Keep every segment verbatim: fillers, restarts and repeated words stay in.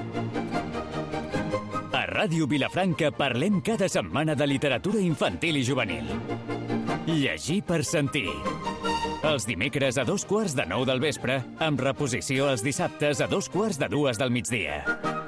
A Ràdio Vilafranca parlem cada setmana de literatura infantil i juvenil. Llegir per sentir. Els dimecres a dos quarts de nou del vespre, amb reposició els dissabtes a dos quarts de dues del migdia.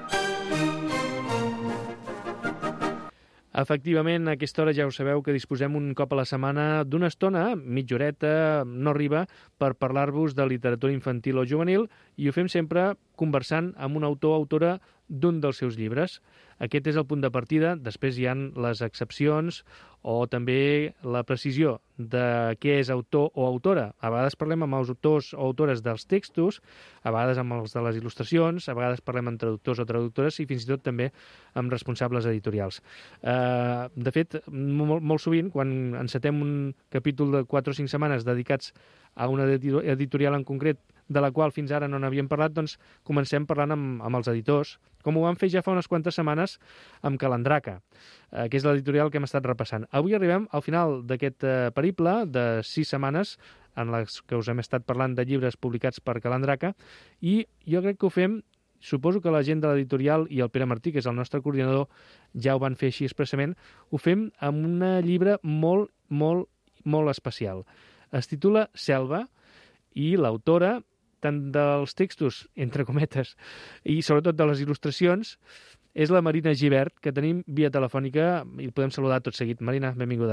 Efectivament, a aquesta hora ja ho sabeu que disposem un cop a la setmana d'una estona, mitja horeta, no arriba, per parlar-vos de literatura infantil o juvenil, i ho fem sempre conversant amb un autor o autora d'un dels seus llibres. Aquest és el punt de partida, després hi ha les excepcions o també la precisió de què és autor o autora. A vegades parlem amb els autors o autores dels textos, a vegades amb els de les il·lustracions, a vegades parlem amb traductors o traductores i fins i tot també amb responsables editorials. Uh, de fet, molt, molt sovint, quan encetem un capítol de quatre o cinc setmanes dedicats a una editorial en concret de la qual fins ara no n'havíem parlat, doncs comencem parlant amb, amb els editors, com ho vam fer ja fa unes quantes setmanes amb Calandraca, eh, que és l'editorial que hem estat repassant. Avui arribem al final d'aquest eh, periple de sis setmanes en les que us hem estat parlant de llibres publicats per Calandraca, i jo crec que ho fem, suposo que la gent de l'editorial i el Pere Martí, que és el nostre coordinador, ja ho van fer així expressament, ho fem amb un llibre molt, molt, molt especial. Es titula Selva, i l'autora, tant dels textos, entre cometes, i sobretot de les il·lustracions, és la Marina Gibert, que tenim via telefònica i podem saludar tot seguit. Marina, benvinguda.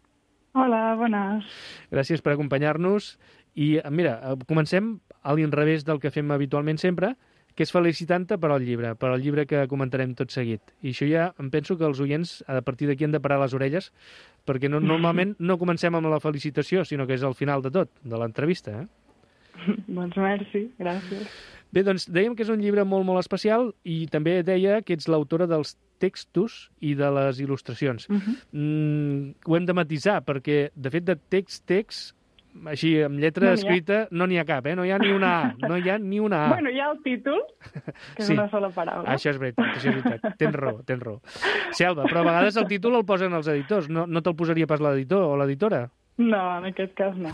Hola, bones. Gràcies per acompanyar-nos. I mira, comencem a l'inrevés del que fem habitualment sempre, que és felicitant-te per al llibre, per al llibre que comentarem tot seguit. I això ja em penso que els oients a partir d'aquí han de parar les orelles, perquè no, normalment no comencem amb la felicitació, sinó que és al final de tot, de l'entrevista, eh? Doncs merci, gràcies. Bé, doncs dèiem que és un llibre molt, molt especial i també deia que ets l'autora dels textos i de les il·lustracions. Uh-huh. mm, ho hem de matisar, perquè, de fet, de text, text, així, amb lletra no escrita, no n'hi ha cap, eh? No hi ha ni una A, no hi ha ni una A. Bueno, hi ha el títol, que és sí. una sola paraula. Això és veritat, això és veritat. Tens raó, tens raó. Selva, però a vegades el títol el posen els editors. No, no te'l posaria pas l'editor o l'editora? No, en aquest cas no.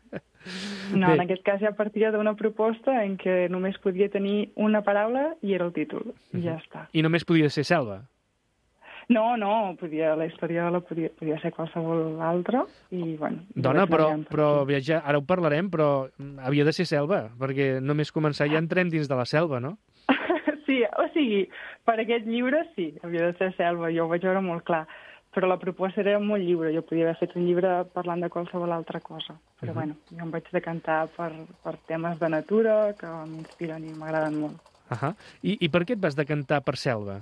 No, Bé. En aquest cas ja partia d'una proposta en què només podia tenir una paraula i era el títol, i ja està. I només podia ser Selva? No, no, podia, la història la podia, podia ser qualsevol altra, i bueno... Dona, però, però ja, ara ho parlarem, però havia de ser Selva, perquè només començar ja entrem dins de la selva, no? Sí, o sigui, per aquest llibre sí, havia de ser Selva, jo ho vaig veure molt clar. Però la proposta era molt lliure. Jo podia haver fet un llibre parlant de qualsevol altra cosa. Però, uh-huh. bueno, jo em vaig decantar per, per temes de natura que m'inspiren i m'agraden molt. Uh-huh. I, I per què et vas decantar per Selva?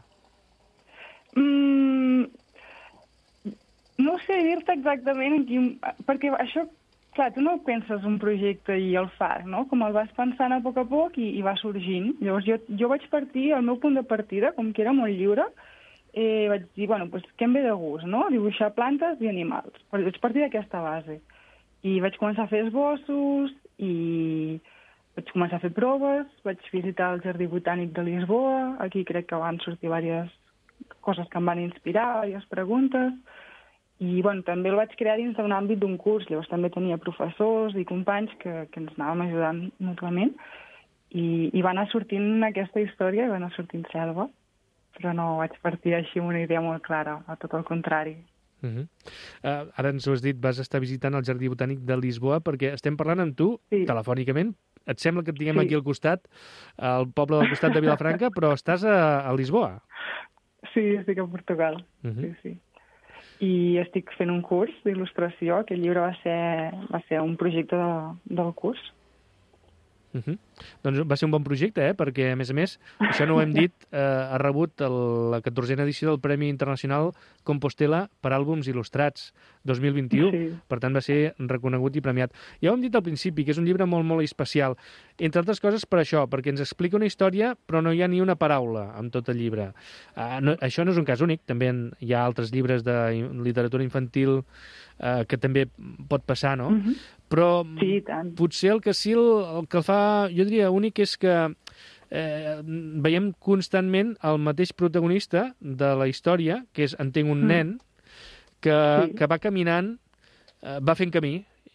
Mm, no sé dir-te exactament en quin... Perquè això, clar, tu no penses un projecte i el fas, no? Com el vas pensant a poc a poc i, i va sorgint. Llavors jo, jo vaig partir, el meu punt de partida, com que era molt lliure, Eh, vaig dir, bueno, pues, què em ve de gust, no? Dibuixar plantes i animals. Però vaig partir d'aquesta base. I vaig començar a fer esbossos i vaig començar a fer proves, vaig visitar el Jardí Botànic de Lisboa, aquí crec que van sortir diverses coses que em van inspirar, diverses preguntes, i bueno, també el vaig crear dins d'un àmbit d'un curs, llavors també tenia professors i companys que, que ens anàvem ajudant mútuament, i, i va anar sortint aquesta història, i va anar sortint Selva. Però no vaig partir així amb una idea molt clara, a tot el contrari. Uh-huh. Uh, ara ens ho has dit, vas estar visitant el Jardí Botànic de Lisboa, perquè estem parlant amb tu, sí. telefònicament. Et sembla que et tinguem sí. aquí al costat, al poble del costat de Vilafranca, però estàs a, a Lisboa. Sí, estic a Portugal. Uh-huh. Sí, sí. I estic fent un curs d'il·lustració. Aquest llibre va ser, va ser un projecte de, del curs. Uh-huh. Doncs va ser un bon projecte, eh? Perquè, a més a més, això no ho hem dit, eh, ha rebut el, la catorzena edició del Premi Internacional Compostela per àlbums il·lustrats dos mil vint-i-u, sí. Per tant va ser reconegut i premiat. Ja ho hem dit al principi, que és un llibre molt, molt especial, entre altres coses per això, perquè ens explica una història, però no hi ha ni una paraula en tot el llibre. Uh, no, això no és un cas únic, també hi ha altres llibres de literatura infantil eh, que també pot passar, no? Uh-huh. Però sí, tant. Potser el que sí, el, el que el fa, jo diria, únic és que eh, veiem constantment el mateix protagonista de la història, que és, entenc, un mm. nen, que, sí. que va caminant, eh, va fent camí,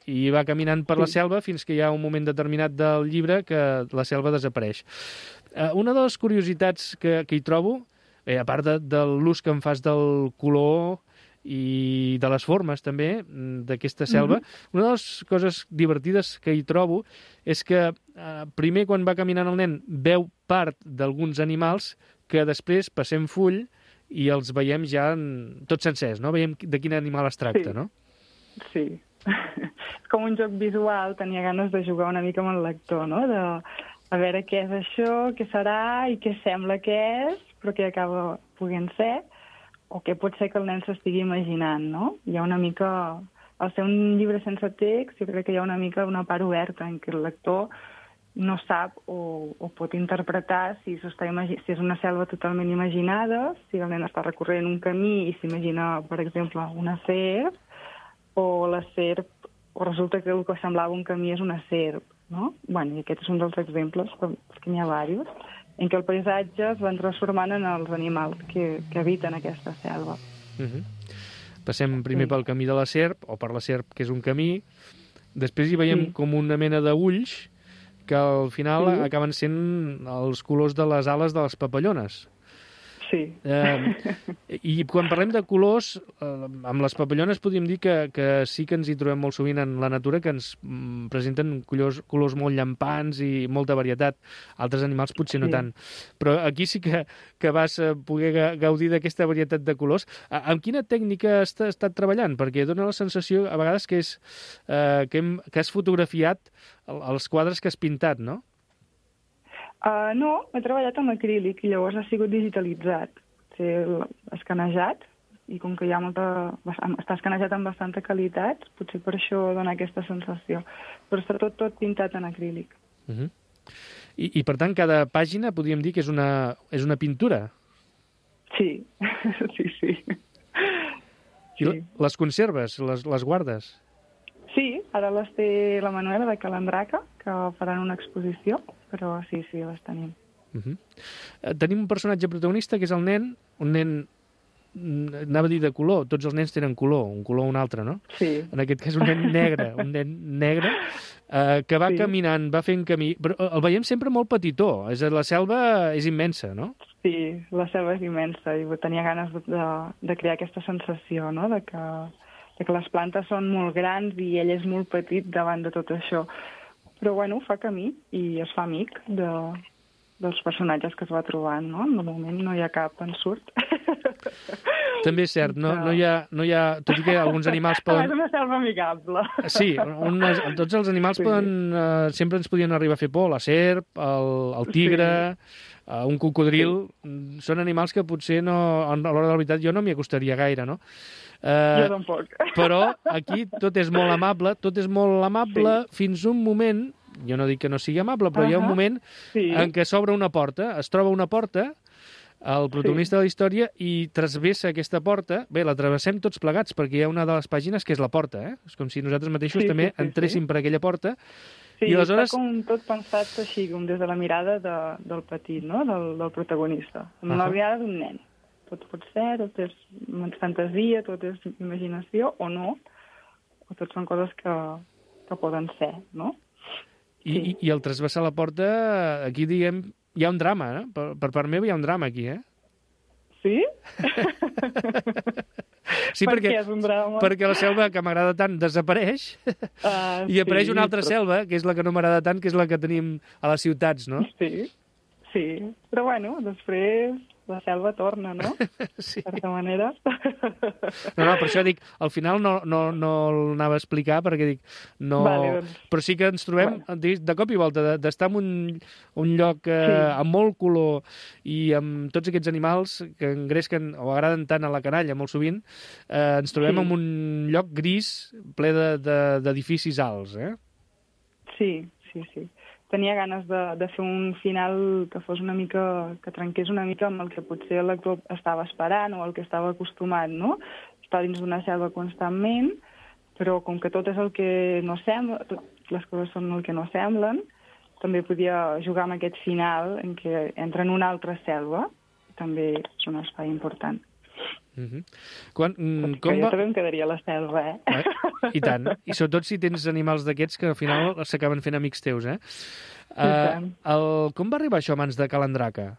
i va caminant per Sí. la selva fins que hi ha un moment determinat del llibre que la selva desapareix. Eh, una de les curiositats que, que hi trobo, eh, a part de, de l'ús que em fas del color i de les formes també d'aquesta selva, mm-hmm. una de les coses divertides que hi trobo és que eh, primer quan va caminant el nen veu part d'alguns animals que després passem full i els veiem ja en, tots sencers, no? Veiem de quin animal es tracta, sí. no? Sí. Com un joc visual, tenia ganes de jugar una mica amb el lector, no? De a veure què és això, què serà i què sembla que és, però què acaba podent ser, o què pot ser que el nen s'estigui imaginant, no? Hi ha una mica... Al ser un llibre sense text, jo crec que hi ha una mica una part oberta en què el lector no sap o, o pot interpretar si, imagi... si és una selva totalment imaginada, si el nen està recorrent un camí i s'imagina, per exemple, una serp, o la serp, o resulta que el que semblava un camí és una serp, no? Bueno, i aquest és un dels exemples, perquè n'hi ha diversos, en què el paisatge es van transformant en els animals que, que habiten aquesta selva. Uh-huh. Passem primer Sí. pel camí de la serp, o per la serp, que és un camí, després hi veiem Sí. com una mena d'ulls que al final Sí. acaben sent els colors de les ales de les papallones. Sí. Eh, I quan parlem de colors, eh, amb les papallones podríem dir que, que sí que ens hi trobem molt sovint en la natura, que ens mm, presenten colors, colors molt llampants i molta varietat. Altres animals potser no Sí. tant. Però aquí sí que, que vas eh, poder ga- gaudir d'aquesta varietat de colors. A, amb quina tècnica has estat treballant? Perquè dona la sensació a vegades que, és, eh, que, hem, que has fotografiat el, els quadres que has pintat, no? Uh, no, he treballat amb acrílic i llavors ha sigut digitalitzat. Ser escanejat, i com que hi ha molta... està escanejat amb bastanta qualitat, potser per això dona aquesta sensació. Però està tot, tot pintat en acrílic. Uh-huh. I, I, per tant, cada pàgina podríem dir que és una, és una pintura. Sí, sí, sí. I sí. Les conserves, les, les guardes? Sí, ara les té la Manuela de Calandraca, que faran una exposició, però sí, sí, les tenim. Uh-huh. Eh, tenim un personatge protagonista que és el nen, un nen, mm, anava a dir de color, tots els nens tenen color, un color o un altre, no? Sí. En aquest cas un nen negre, un nen negre, eh, que va Sí. caminant, va fent camí, però el veiem sempre molt petitó, és a dir, la selva és immensa, no? Sí, la selva és immensa i tenia ganes de, de, de crear aquesta sensació, no?, de que, de que les plantes són molt grans i ell és molt petit davant de tot això. Però, bueno, fa camí i es fa amic de, dels personatges que es va trobant, no? De moment no hi ha cap ensurt. També és cert, no, no, hi ha, no hi ha... Tot i que alguns animals poden... És una selva amigable. Sí, unes, tots els animals Sí. poden... Eh, sempre ens podien arribar a fer por, la serp, el, el tigre, sí. eh, un cocodril... Sí. Són animals que potser no, a l'hora de la veritat jo no m'hi acostaria gaire, no? Eh, Jo tampoc. Però aquí tot és molt amable, tot és molt amable sí. fins un moment, jo no dic que no sigui amable, però uh-huh. hi ha un moment sí. en què s'obre una porta, es troba una porta, el protagonista sí. de la història, i travessa aquesta porta. Bé, la travessem tots plegats, perquè hi ha una de les pàgines que és la porta, eh? És com si nosaltres mateixos sí, també sí, sí, entréssim sí. per aquella porta. Sí, i aleshores... està com tot pensat així, com des de la mirada de, del petit, no?, del, del protagonista. Amb uh-huh. la mirada d'un nen. Tot pot ser, tot és fantasia, tot és imaginació, o no, o tot són coses que, que poden ser, no? I, Sí. i, I al trasbassar la porta, aquí diguem, hi ha un drama, eh? Per, per part meva hi ha un drama aquí, eh? Sí? Sí, per perquè, què és un drama? perquè la selva que m'agrada tant desapareix Uh, i apareix sí, una altra però... selva, que és la que no m'agrada tant, que és la que tenim a les ciutats, no? Sí, sí. Però bueno, després la selva torna, no? Sí. De certa manera. No, no, per això dic, al final no, no, no l'anava a explicar, perquè dic, no... Vale, doncs. Però sí que ens trobem, bueno. de cop i volta, d'estar en un, un lloc eh, Sí. amb molt color i amb tots aquests animals que engresquen o agraden tant a la canalla, molt sovint, eh, ens trobem Sí. en un lloc gris ple d'edificis de, de, alts, eh? Sí, sí, sí. Tenia ganes de, de fer un final que fos una mica, que trenqués una mica amb el que potser el lector estava esperant o el que estava acostumat, no? Estar dins d'una selva constantment, però com que tot és el que no sembla, tot les coses són el que no semblen, també podia jugar amb aquest final en què entra en una altra selva, també és un espai important. Uh-huh. Quan, mm, Com com jo va... també em quedaria a la selva, eh? eh? I tant. I sobretot si tens animals d'aquests que al final s'acaben fent amics teus, eh? Uh, el... Com va arribar això a mans de Calandraca?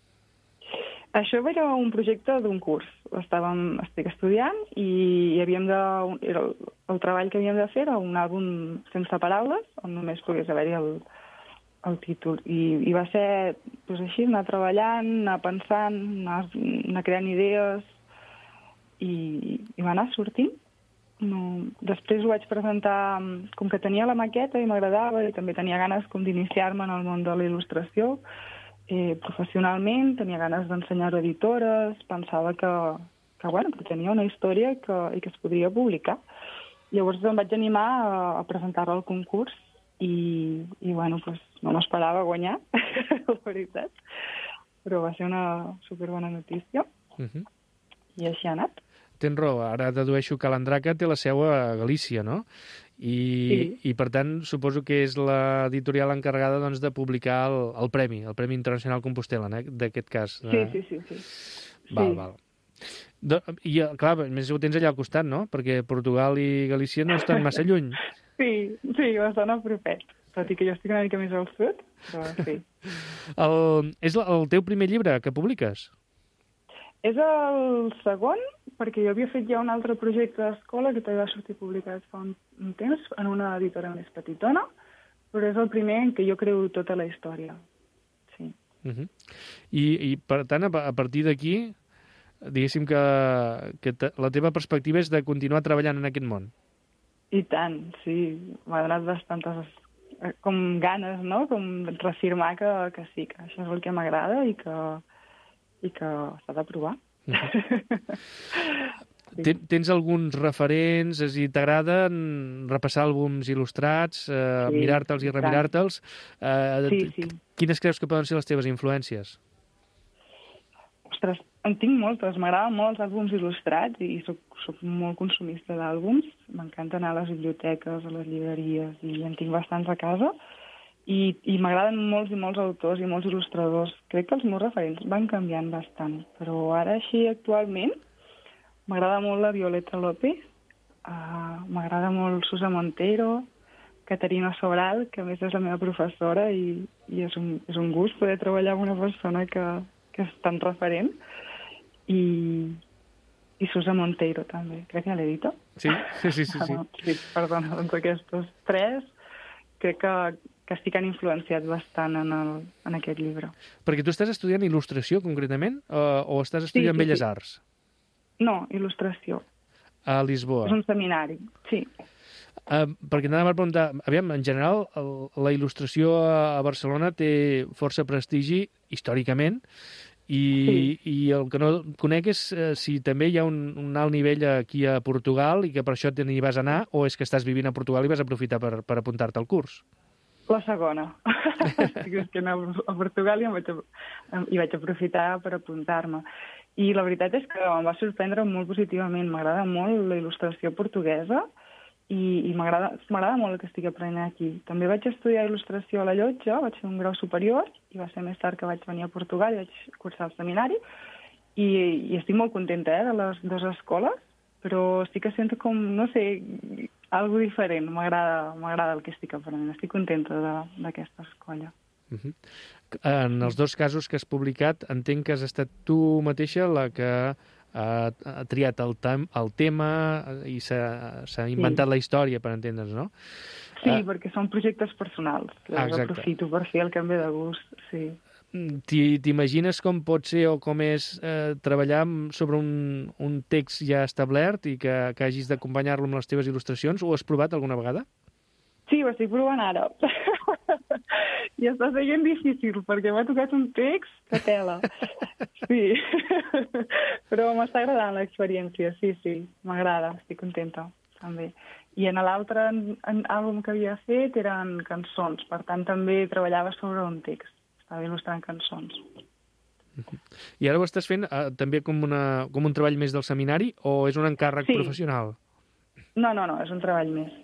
Això era un projecte d'un curs. Estàvem, estic estudiant i havíem de... Era el, el treball que havíem de fer era un àlbum sense paraules, on només pogués haver-hi el, el títol. I, i va ser doncs, així, anar treballant, anar pensant, anar, anar creant idees i, i va anar sortint. No. Després ho vaig presentar, com que tenia la maqueta i m'agradava i també tenia ganes com d'iniciar-me en el món de la il·lustració, Eh, professionalment, tenia ganes d'ensenyar a editores, pensava que, que, bueno, que tenia una història que, i que es podria publicar. Llavors em vaig animar a, a presentar-la al concurs i, i bueno, pues, no m'esperava guanyar, la veritat, però va ser una superbona notícia. Uh-huh. I així ha anat. Tens raó, ara dedueixo que l'Andraca té la seu a Galícia, no? I, sí. I per tant, suposo que és l'editorial encarregada doncs, de publicar el, el premi, el Premi Internacional Compostela, eh? D'aquest cas. Sí, sí, sí. sí. Val, sí. val. Do, I, clar, més ho tens allà al costat, no? Perquè Portugal i Galícia no estan massa lluny. Sí, sí, bastant a propet. Tot i que jo estic una mica més al sud, però sí. El, és el teu primer llibre que publiques? És el segon, perquè jo havia fet ja un altre projecte d'escola que també va sortir publicat fa un, un temps en una editora més petitona, però és el primer en què jo creo tota la història. Sí. Uh-huh. I, I, per tant, a partir d'aquí, diguéssim que, que te, la teva perspectiva és de continuar treballant en aquest món. I tant, sí. M'ha donat bastantes com ganes, no? Com reafirmar que, que sí, que això és el que m'agrada i que i que s'ha de provar. Uh-huh. sí. Tens alguns referents? És a dir, t'agrada repassar àlbums il·lustrats, eh, sí, mirar-te'ls i remirar-te'ls? Eh, sí, sí. Quines creus que poden ser les teves influències? Ostres, en tinc moltes. M'agraden molt els àlbums il·lustrats i soc, soc molt consumista d'àlbums. M'encanta anar a les biblioteques, a les llibreries, i en tinc bastants a casa. I, i m'agraden molts i molts autors i molts il·lustradors. Crec que els meus referents van canviant bastant, però ara així actualment m'agrada molt la Violeta López, uh, m'agrada molt Susa Montero, Caterina Sobral, que a més és la meva professora i, i és, un, és un gust poder treballar amb una persona que, que és tan referent, i, i Susa Montero també, crec que ja l'he dit. Sí, sí, sí. sí, sí. Ah, sí perdona, doncs aquests tres crec que que sí que han influenciat bastant en, el, en aquest llibre. Perquè tu estàs estudiant il·lustració, concretament, o, o estàs estudiant sí, sí, Belles sí. Arts? No, il·lustració. A Lisboa? És un seminari, sí. Uh, perquè anàvem a preguntar, aviam, en general, el, la il·lustració a Barcelona té força prestigi, històricament, i, sí. i el que no conec és uh, si també hi ha un, un alt nivell aquí a Portugal i que per això t'hi vas anar, o és que estàs vivint a Portugal i vas aprofitar per, per apuntar-te al curs? La segona. És que anava a Portugal i em vaig, i vaig aprofitar per apuntar-me. I la veritat és que em va sorprendre molt positivament. M'agrada molt la il·lustració portuguesa i, i m'agrada molt el que estic aprenent aquí. També vaig estudiar il·lustració a la Llotja, vaig fer un grau superior i va ser més tard que vaig venir a Portugal i vaig cursar el seminari i, i estic molt contenta eh, de les dues escoles, però sí que sento com, no sé, algo diferent. M'agrada m'agrada el que estic aprenent. Estic contenta d'aquesta escola. Uh-huh. En els dos casos que has publicat, entenc que has estat tu mateixa la que ha, ha triat el, tem el tema i s'ha inventat sí. la història, per entendre's, no? Sí, uh, perquè són projectes personals. Ah, aprofito per fer el canvi de gust, sí. T'imagines com pot ser o com és eh, treballar sobre un, un text ja establert i que, que hagis d'acompanyar-lo amb les teves il·lustracions? Ho has provat alguna vegada? Sí, ho estic provant ara. I està sent difícil, perquè m'ha tocat un text que tela. Sí. Però m'està agradant l'experiència, sí, sí. M'agrada, estic contenta, també. I en l'altre àlbum que havia fet eren cançons, per tant també treballava sobre un text. Estava il·lustrant cançons. I ara ho estàs fent eh, també com, una, com un treball més del seminari o és un encàrrec sí. professional? No, no, no, és un treball més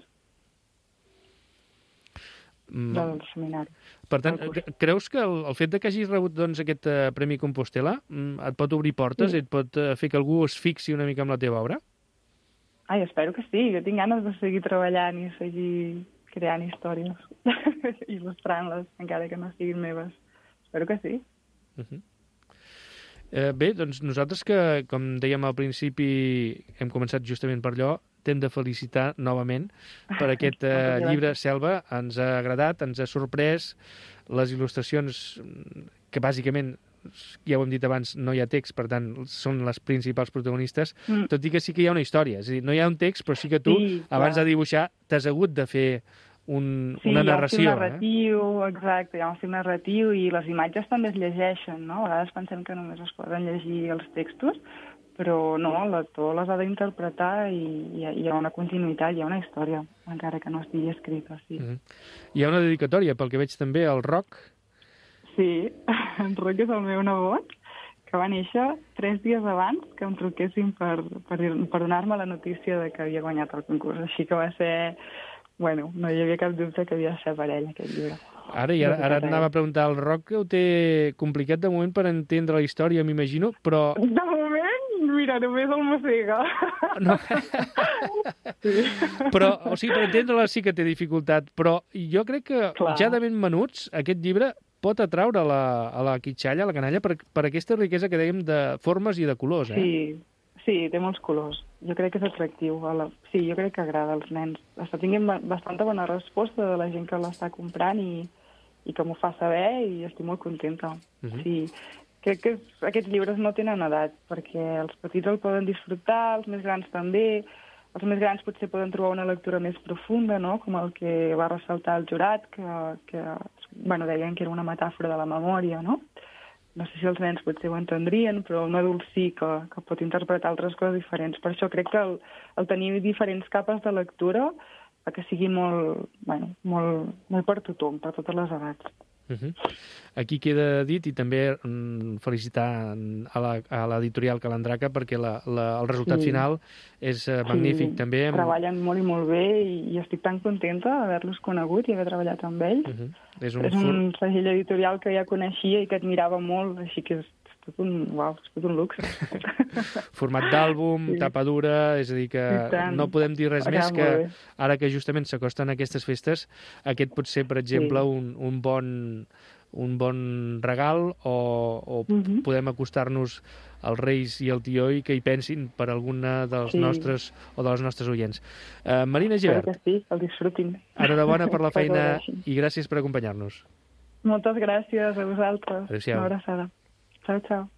mm. del seminari. Per tant, creus que el, el fet de que hagis rebut doncs, aquest uh, Premi Compostela mm, et pot obrir portes, sí. et pot uh, fer que algú es fixi una mica amb la teva obra? Ai, espero que sí. Jo tinc ganes de seguir treballant i seguir creant històries, il·lustrant-les, encara que no siguin meves. Espero que sí. Uh-huh. Eh, bé, doncs nosaltres que, com dèiem al principi, hem començat justament per allò, t'hem de felicitar novament per aquest eh, llibre Selva. Ens ha agradat, ens ha sorprès. Les il·lustracions, que bàsicament, ja ho hem dit abans, no hi ha text, per tant, són les principals protagonistes, mm. tot i que sí que hi ha una història. És a dir, no hi ha un text, però sí que tu, sí, abans de dibuixar, t'has hagut de fer un, sí, una narració. Sí, hi ha un narratiu, eh? Exacte, hi ha un film narratiu i les imatges també es llegeixen, no? A vegades pensem que només es poden llegir els textos, però no, l'actor les ha d'interpretar i hi ha, hi ha una continuïtat, hi ha una història, encara que no estigui escrita, sí. Mm-hmm. Hi ha una dedicatòria, pel que veig també, al Roc. Sí, en Roc és el meu nebot, que va néixer tres dies abans que em truquessin per, per, per donar-me la notícia de que havia guanyat el concurs. Així que va ser... Bueno, no hi havia cap dubte que havia de ser per ell, aquest llibre. Ara, i ara, ara et anava a preguntar, el Roc que ho té complicat de moment per entendre la història, m'imagino, però... De moment, mira, només el mossega. No. Sí. Però, o sigui, per entendre-la sí que té dificultat, però jo crec que Clar. ja de ben menuts aquest llibre pot atraure la, a la quitxalla, a la canalla, per, per aquesta riquesa que dèiem de formes i de colors, eh? Sí, sí, té molts colors. Jo crec que és atractiu. La... Sí, jo crec que agrada als nens. Està tinguent bastanta bona resposta de la gent que l'està comprant i, i que m'ho fa saber i estic molt contenta. Uh-huh. Sí, crec que aquests llibres no tenen edat, perquè els petits el poden disfrutar, els més grans també. Els més grans potser poden trobar una lectura més profunda, no? Com el que va ressaltar el jurat, que, que bueno, deien que era una metàfora de la memòria, no? No sé si els nens potser ho entendrien, però un adult sí que, que pot interpretar altres coses diferents. Per això crec que el, el tenir diferents capes de lectura fa que sigui molt, bueno, molt, molt per tothom, per totes les edats. Uh-huh. Aquí queda dit, i també mm, felicitar a l'editorial Calandraca, perquè la, la, el resultat sí. final és uh, magnífic. Sí, també amb... treballen molt i molt bé i, i estic tan contenta d'haver-los conegut i haver treballat amb ells. Uh-huh. És un, és un segell editorial que ja coneixia i que admirava molt, així que és tot un, uau, és tot un luxe. Format d'àlbum, sí. tapa dura, és a dir que no podem dir res més que ara que justament s'acosten aquestes festes, aquest pot ser, per exemple, sí. un, un bon un bon regal o, o uh-huh. podem acostar-nos als Reis i al Tió i que hi pensin per alguna dels sí. nostres o de les nostres oients. Uh, Marina Gibert. Que sí, el disfrutin. Enhorabona per la feina i gràcies per acompanyar-nos. Moltes gràcies a vosaltres. Adéu-siau. Una abraçada. Ciao, ciao.